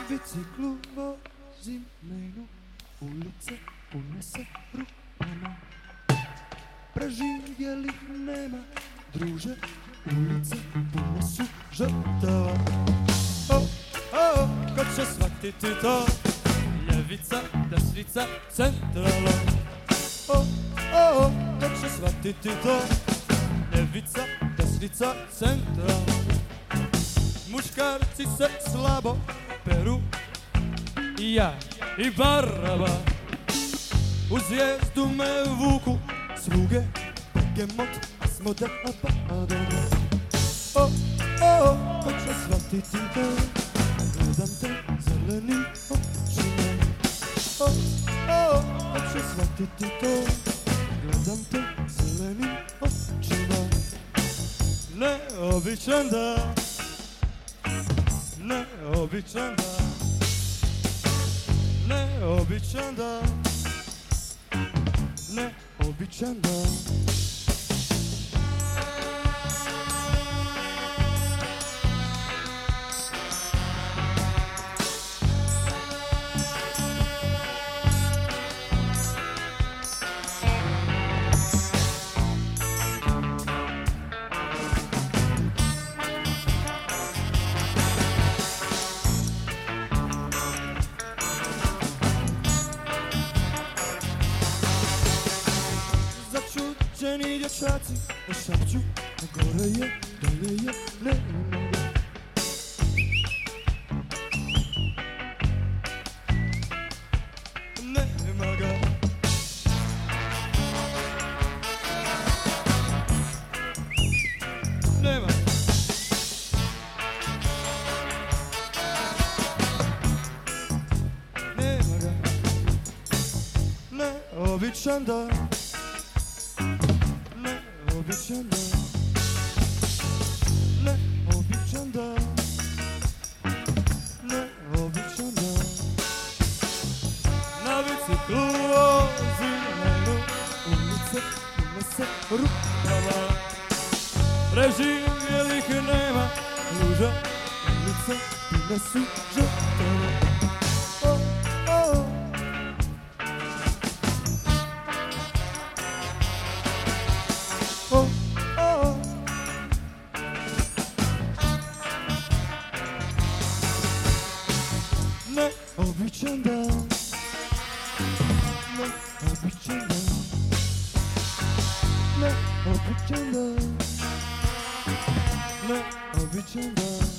biciklu vozim menu, ulice pune se rupama. Preživjelih nema, druže, ulice pune su žrtava. Ko će shvatiti to? Ljevica, desnica, centrala. Ko će shvatiti to? Ljevica, desnica, centrala. Muškarci se slabo peru, i ja i Baraba. U zvijezdu me vuku sluge, begemot, a smo da padamo. Ko će shvatiti to? Gledam te zelenim očima. Ko će shvatiti to? Gledam te zelenim očima. Neobičan dan, neobičan dan, neobičan dan, neobičan dan. Začuđeni dječaci šapću, a gore je, dolje je, nema ga. Nema ga. Nema. Nema ga. Neobičan dan, neobičan dan, neobičan dan, neobičan dan. Na biciklu vozim menu, ulice pune se rupama. Preživjelih nema, druže, ulice pune su žrtava. Neobičan dan, neobičan dan, neobičan dan, neobičan dan.